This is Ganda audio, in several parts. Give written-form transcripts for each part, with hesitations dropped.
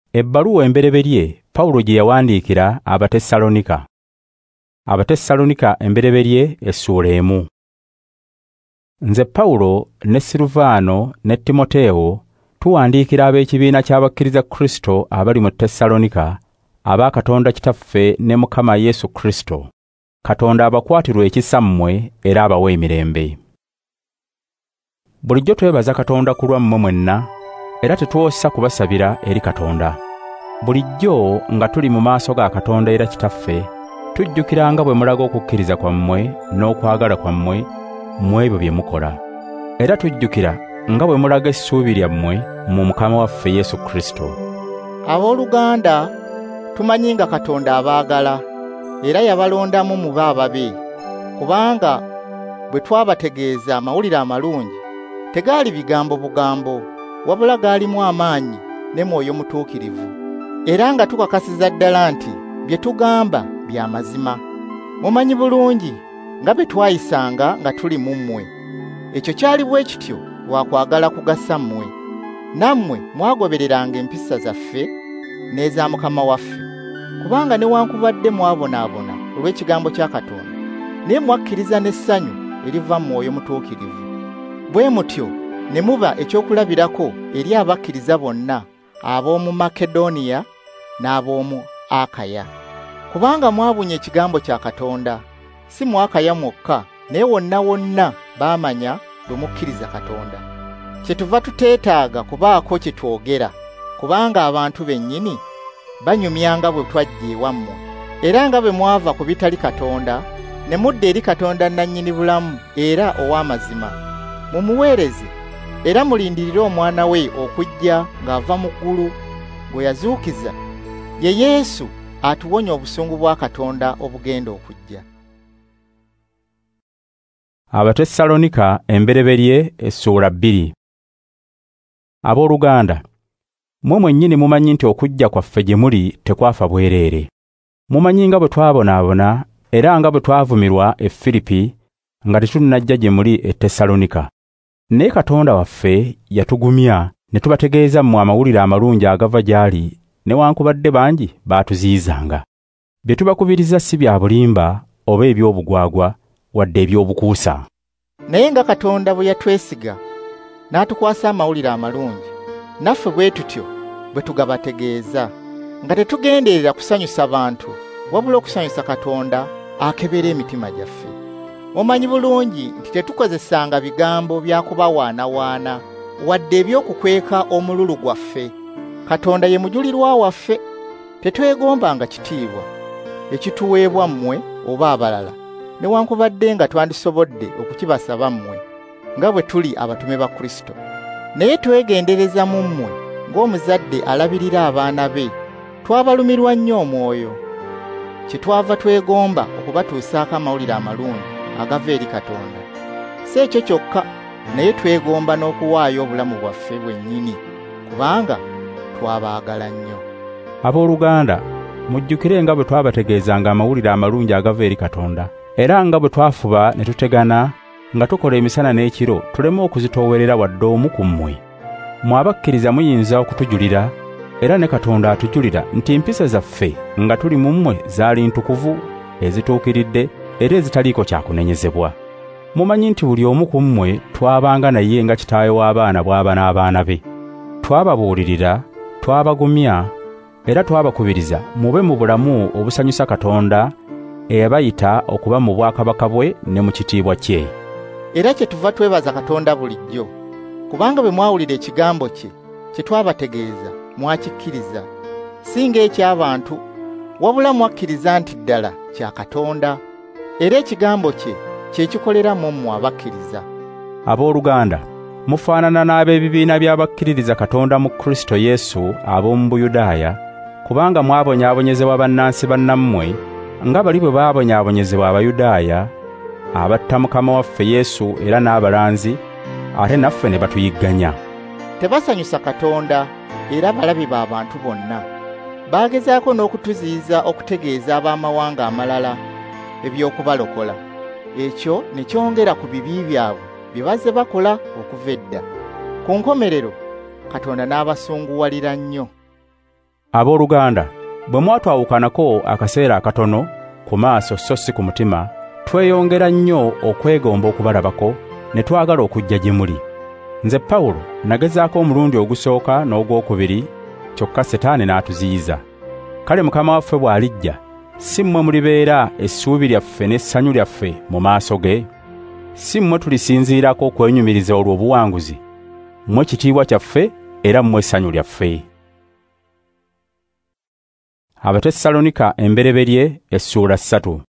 Ebbaluwa embereberye Pawulo gye yawandiikira Abatesalonika. Abatesalonika embereberye essuula 1. Nze Pawulo ne Silvaano ne Timoteewo tuwandiikira ab'ekibiina ky'abakkiriza Kristo abali mu Tesalonika, aba Katonda Kitaffe ne Mukama Yesu Kristo. Katonda abakwatirwe ekisa mmwe era abawe emirembe. Bulijjo twebaza Katonda ku lwammwe mwenna, era tetwosa kubasabira eri Katonda. Bulijjo nga tuli mu maaso ga Katonda era Kitaffe, tujjukiranga bwe mulaga okukkiriza kwammwe n'okwagala kwammwe mu ebyo bye mukola. Era tujjukira nga bwe mulaga essuubi lyammwe mu Mukama waffe Yesu Kristo. Abooluganda, tumanyi nga Katonda abaagala, era yabalondamu mu baababe, kubanga bwe twabategeeza amawulire amalungi, tegaali bigambo bugambo, wabula gaalimu amaanyi ne mwoyo mutuukirivu, era nga tukakasiza ddala nti bye tugamba bya mazima. Mumanyi bulungi nga bwe twayisanga nga tuli mu mmwe. Ekyo kyali bwe kityo lwa kwagala kugasa mmwe. Nammwe mwagobereranga empisa zaffe n'eza Mukama waffe, kubanga newankubadde mwabonaabona olw'ekigambo kya Katonda, naye mwakkiriza n'essanyu eriva mu mwoyo mutuukirivu. Bwe mutyo ne muba ekyokulabirako eri abakkiriza bonna ab'omu Makedoniya n'ab'omu Akaya. Kubanga mwabunye ekigambo kya Katonda, si mu Akaya mwokka, naye wonna baamanya bwe mukkiriza Katonda. Kyetuva tuteetaaga kubaako kye twogera, kubanga abantu bennyini banyumyanga bwe twajja ewammwe, era nga bwe mwava ku bitali Katonda ne mudda eri Katonda nannyini bulamu era ow'amazima. Mumuweereze era mulindirire omwana we okujja ng'ava mu ggulu, gwe yazuukiza, ye Yesu atuwonya obusungu bwa Katonda obugenda okujja. Abatesalonika embereberye essuula 2. Abooluganda, mmwe mwennyini mumanyi nti okujja kwaffe gye muli tekwafa bwereere. Mumanyi nga bwe twabonaabona era nga bwe twavumirwa e Filipi nga tetunnajja gye muli e Tesalonika. Naye Katonda waffe yatugumya ne tubategeeza mmwe amawulire amalungi agava gy'ali, newankubadde bangi baatuziyizanga. Bye tubakubiriza si bya bulimba oba eby'obugwagwa wadde eby'obukuusa. Naye nga Katonda bwe yatwesiga n'atukwasa amawulire amalungi, naffe bwe tutyo bwe tugabategeeza, nga tetugenderera kusanyusa bantu, wabula okusanyusa Katonda akebera emitima gyaffe. Mumanyi bulungi nti tetukozesanga bigambo bya kubawaanawaana wadde eby'okukweka omululu gwaffe. Katonda ye mujulirwa waffe. Tetwegombanga kitiibwa ekituweebwa mmwe oba abalala, newankubadde nga twandisobodde okukibasaba mmwe nga bwe tuli abatume ba Kristo. Naye twegendereza mu mmwe ng'omuzadde alabirira abaana be. Twabalumirwa nnyo omwoyo, kyetwava twegomba okubatuusaako amawulire amalungi agava eri Katonda. Si ekyo kyokka, naye twegomba n'okuwaayo obulamu bwaffe bwennyini, kubanga twabaagala nnyo. Abooluganda, mujjukire nga bwe twabategeezanga amawulire amalungi agava eri Katonda, era nga bwe twafuba ne tutegana nga tukola emisana n'ekiro tuleme okuzitoowerera wadde omu ku mmwe. Mwabakkiriza muyinza okutujulira, era ne Katonda atujulira nti empisa zaffe nga tuli mu mmwe zaali ntukuvu, ezituukiridde era ezitaliiko kyakunenyezebwa. Mumanyi nti buli omu ku mmwe twabanga naye nga kitaawe w'abaana bw'aba n'abaana be. Twababuulirira, twabagumya era twabakubiriza mube mu bulamu obusanyusa Katonda eyabayita okuba mu bwakabaka bwe ne mu kitiibwa kye. Era kyetuva twebaza Katonda bulijjo, kubanga bwe mwawulira ekigambo kye kye twabategeeza mwakikkiriza, si ng'eky'abantu, wabula mwakkiriza nti ddala kya Katonda, era ekigambo kye kye kikolera mu mmwe abakkiriza. Abooluganda, mufaanana n'ab'ebibiina by'abakkiririza Katonda mu Kristo Yesu ab'omu Buyudaaya, kubanga mwabonyaabonyezebwa bannansi bannammwe nga bali bwe baabonyaabonyezebwa Abayudaaya abatta Mukama waffe Yesu era n'abalanzi, ate naffe ne batuyigganya. Tebasanyusa Katonda era balabi b'abantu bonna. Baagezaako n'okutuziyiza okutegeeza ab'amawanga amalala eby'okubalokola. Ekyo ne kyongera ku bibi byabwe bye bazze bakola okuva edda. Ku nkomerero Katonda n'abasunguwalira nnyo. Abooluganda, bwe mwatwawukanako akaseera akatono ku maaso so si ku mutima, tweyongera nnyo okwegomba okubalabako ne twagala okujja gye muli. Nze Pawulo nagezaako omulundi ogusooka n'ogwokubiri, kyokka Setaani n'atuziyiza. Kale Mukama waffe bw'alijja, si mmwe mulibeera essuubi lyaffe n'essanyu lyaffe mu maaso ge? Si mmwe tulisinziirako okwenyumiriza olwo obuwanguzi? Mmwe kitiibwa kyaffe era mmwe essanyu lyaffe. Abatesalonika embereberye essuula 3.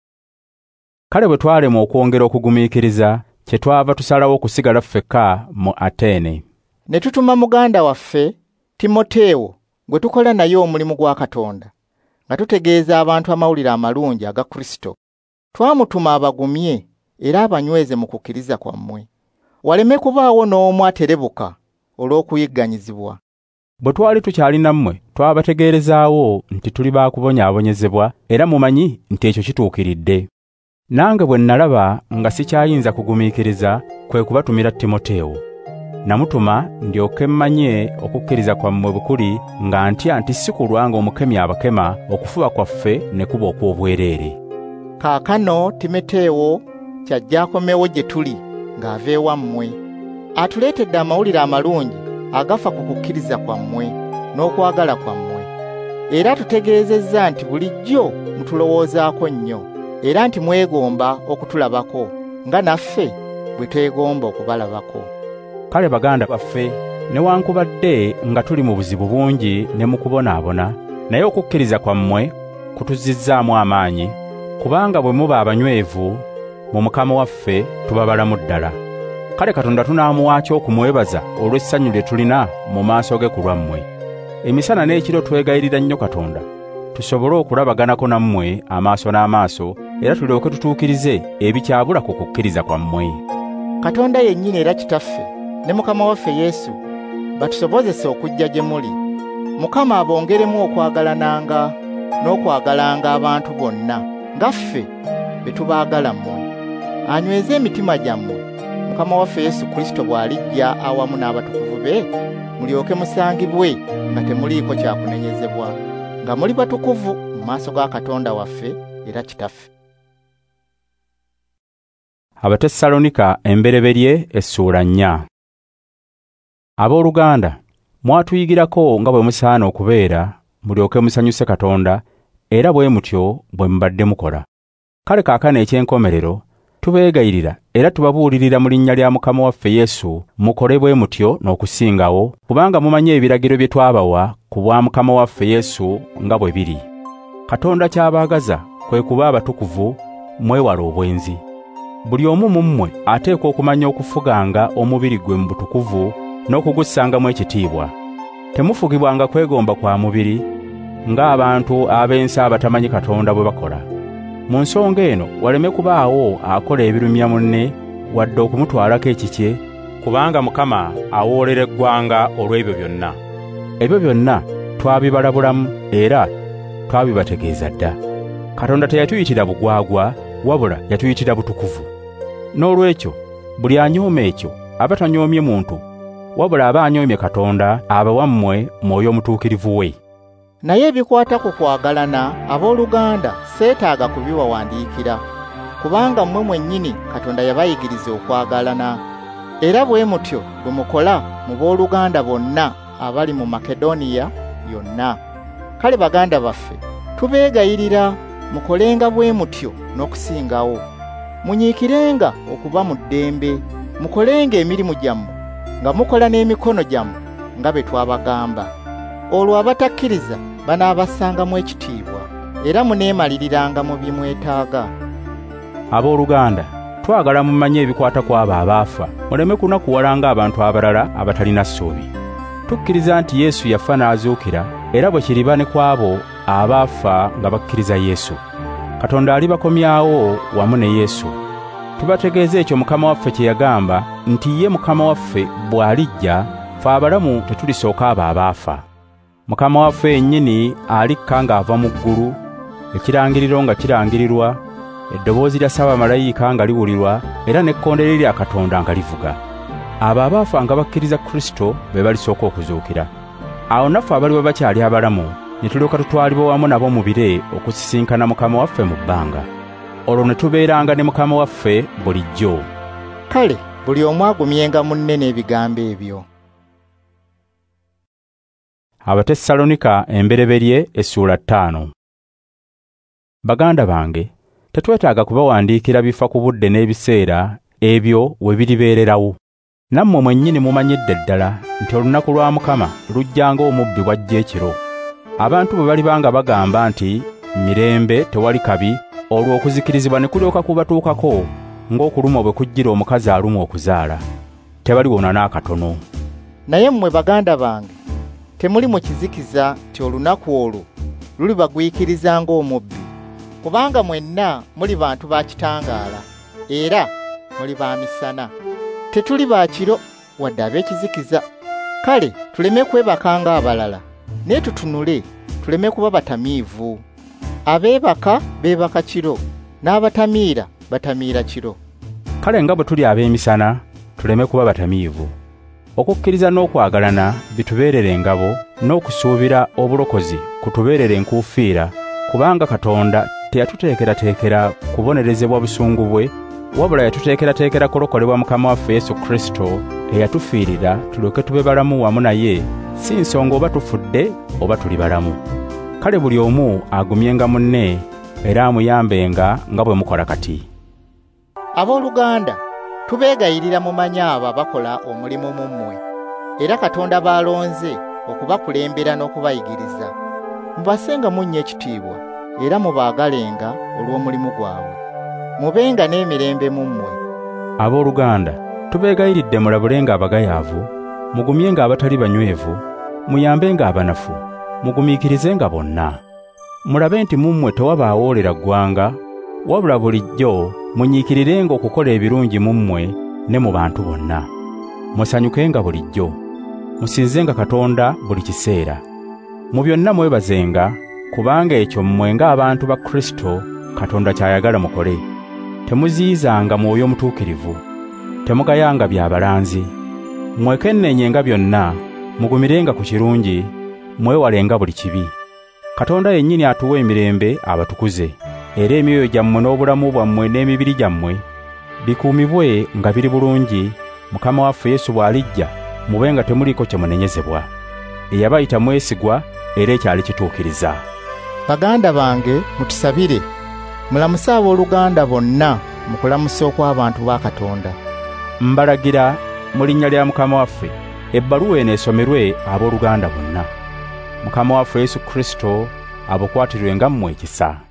Kale bwe twalema okwongera okugumiikiriza, kye twava tusalawo okusigala ffekka mu Ateene. Ne tutuma muganda waffe Timoteewo gwe tukola naye omulimu gwa Katonda, nga tutegeeza abantu amawulire amalungi aga Kristo. Twamutuma abagumye era abanyweze mu kukkiriza kwammwe, waleme kubaawo n'omu aterebuka olw'okuyigganyizibwa. Bwe twali tukyali nammwe twabategeerezaawo nti tuli baakubonyaabonyezebwa era mumanyi nti ekyo kituukiridde. Nange bwe nalaba nga sikyayinza kugumiikiriza kwe kubatumira Timoteewo. Namutuma ndyoke mmanye okukkiriza kwammwe bukuli nga ntya nti si kulwa ng'omukemi abakema okufuba kwaffe ne kuba okw'obwereere. Kaakano Timoteewo kyajja akomewo gye tuli ng'ava ewammwe. Atuleetedde amawulire amalungi agafa ku kukkiriza kwammwe n'okwagala kwammwe. Era tutegeezezza nti bulijjo mutulowoozaako nnyo, era nti mwegomba okutulabako nga naffe bwe twegomba okubalabako. Kale baganda baffe, newankubadde nga tuli mu buzibu bungi ne mu kubonaabona, naye okukkiriza kwammwe kutuzizzaamu amaanyi, kubanga bwe muba abanywevu mu Mukama waffe tubabalamu ddala. Kale Katonda tunaamuwaaki okumwebaza olw'essanyu lye tulina mu maaso ge ku lwammwe. Emisana n'ekiro twegayirira nnyo Katonda tusobole okulabaganako nammwe amaaso n'amaaso, era tulyoke tutuukirize ebikyabula ku kukkiriza kwammwe. Katonda yennyini era Kitaffe ne Mukama waffe Yesu batusobozese okujja gye muli. Mukama abongeremu okwagalananga n'okwagalanga abantu bonna nga ffe be tubaagala mmwe. Anyweze emitima gyammwe Mukama waffe Yesu Kristo bw'alijja awamu n'abatukuvu be, mulyoke musangibwe nga temuliiko kyakunenyezebwa, nga muli batukuvu mu maaso ga Katonda waffe era Kitaffe. Abatesalonika embereberye essuula 4. Abooluganda, mwatuyigirako nga bwe musaana okubeera, mulyoke musanyuse Katonda, era bwe mutyo bwe mbadde mukola. Kale kaakano eky'enkomerero tubeegayirira era tubabuulirira mu linnya lya Mukama waffe Yesu mukole bwe mutyo n'okusingawo, kubanga mumanye ebiragiro bye twabawa ku bwa Mukama waffe Yesu nga bwe biri. Katonda kyabaagaza kwe kuba abatukuvu, mwewala obwenzi. Buli omu mu mmwe ateekwa okumanya okufuganga omubiri gwe mu butukuvu n'okugussangamu ekitiibwa. Temufugibwanga kwegomba kwa mubiri ng'abantu ab'ensi abatamanyi Katonda bwe bakola. Mu nsonga eno waleme kubaawo akola ebirumya munne wadde okumutwalako ekikye, kubanga Mukama awoolera eggwanga olw'ebyo byonna. Ebyo byonna twabibalabulamu era twabibategeeza dda. Katonda teyatuyitira bugwagwa, wabula yatuyitira butukuvu. N'olwekyo buli anyooma ekyo aba tanyoomye muntu, wabula aba anyoomye Katonda abawammwe Mwoyo Omutuukirivu we. Naye ebikwata ku kwagalana, abooluganda, seetaaga kubiwawandiikira, kubanga mmwe mwennyini Katonda yabayigiriza okwagalana. Era bwe mutyo bwe mukola mu booluganda bonna abali mu Makedoniya yonna. Kale baganda baffe, tubeegayirira mukolenga bwe mutyo n'okusingawo. Munyiikirenga okuba mu ddembe, mukolenga emirimu gyammwe nga mukola n'emikono gyammwe nga bwe twabagamba. Olwo abatakkiriza banaabasangamu ekitiibwa, era muneemaliriranga mu bye mwetaaga. Abooluganda, twagala mumanye ebikwata ku abo abaafa, muleme kunakuwalanga abantu abalala abatalina ssuubi. Tukkiriza nti Yesu yafa n'azuukira, era bwe kiriba ne ku abo abaafa nga bakkiriza Yesu. Katonda alibakomyawo wamu ne Yesu. Tubategeeza ekyo Mukama waffe kye yagamba nti ye Mukama waffe bw'alijja, ffe abalamu tetulisooka abo abaafa. Mukama waffe yennyini alikka ng'ava mu ggulu, ekirangiriro nga kirangirirwa, eddoboozi lya Ssabamalayika nga liwulirwa, era n'ekkondeere lya Katonda nga livuga. Abo abaafa nga bakkiriza Kristo be balisooka okuzuukira. Awo naffe abaliwo bakyali abalamu ne tulyoka tutwalibwa wamu nabo mu bire okusisinkana Mukama waffe mu bbanga. Olwo ne tubeeranga ne Mukama waffe bulijjo. Kale buli omu agumyenga munne n'ebigambo ebyo. Abatesalonika embereberye essula 5. Baganda bange, tetwetaaga kubawandiikira bifa ku budde n'ebiseera ebyo we biribeererawo. Nammwe mwennyini mumanyidde ddala nti olunaku lwa Mukama lujjanga omubbi bw'ajja ekiro. Abantu bwe balibanga bagamba nti mirembe tewali kabi, olwo okuzikirizibwa ne kulyoka kubatuukako ng'okuluma bwe kujjira omukazi alumwa okuzaala. Tebaliwona n'akatono. Naye mmwe baganda bange, temuli mu kizikiza nti olunaku olwo lulibagwikiriza ng'omubbi, kubanga mwenna muli bantu ba kitangaala era muli ba misana. Tetuli ba kiro wadde ab'ekizikiza. Kale tuleme kwebakanga abalala, naye tutunule tuleme kuba batamiivu. Abeebaka beebaka kiro, n'abatamiira batamiira kiro. Kale nga bwe tuli ab'emisana tuleme kuba batamiivu. Okukkiriza n'okwagalana bitubeerere engabo, n'okusuubira obulokozi kutubeerere enkuufiira, kubanga Katonda teyatuteekerateekera kubonerezebwa busungu bwe, wabula yatuteekerateekera kulokolebwa Mukama waffe Yesu Kristo eyatufiirira tulyoke tube balamu wamu naye, si nsonga oba tufudde oba tuli balamu. Kale buli omu agumyenga munne era amuyambenga nga bwe mukola kati. Abooluganda, tubeegayirira mumanye abo abakola omulimu mu mmwe, era Katonda baalonze okubakulembera n'okubayigiriza. Mubasenga munnyo ekitiibwa era mubaagalenga olw'omulimu gwabwe. Mubenga n'emirembe mu mmwe. Abooluganda, tubeegayiridde mulabulenga abagayaavu, mugumyenga abatali banywevu, muyambenga abanafu, mugumiikirizenga bonna. Mulabe nti mu mmwe tewabaawoolera ggwanga, wabula bulijjo munyiikirirenga okukola ebirungi mu mmwe ne mu bantu bonna. Musanyukenga bulijjo, musinzenga Katonda buli kiseera. Mu byonna mwebazenga, kubanga ekyo mmwe ng'abantu ba Kristo Katonda kyayagala mukole. Temuziyizanga mwoyo omutuukirivu, temugayanga byabalanzi. Mwekenneenyenga byonna, mugumirenga ku kirungi, mwewalenga buli kibi. Katonda yennyini atuwa emirembe abatukuze, era emyoyo gyammwe n'obulamu bwammwe n'emibiri gyammwe bikuumibwe nga biri bulungi Mukama waffe Yesu bw'alijja, mube nga temuliko kye munenyezebwa. Eyabayita mwesigwa era ekyali kituukiriza. Baganda bange, mutusabire. Mulamuse abooluganda bonna mu kulamusa okw'abantu ba Katonda. Mbalagira mu linnya lya Mukama waffe, ebbaluwa eno esomerwe abooluganda bonna. Mukama waffe Yesu Kristo abukwatirwenga mmwe ekisa.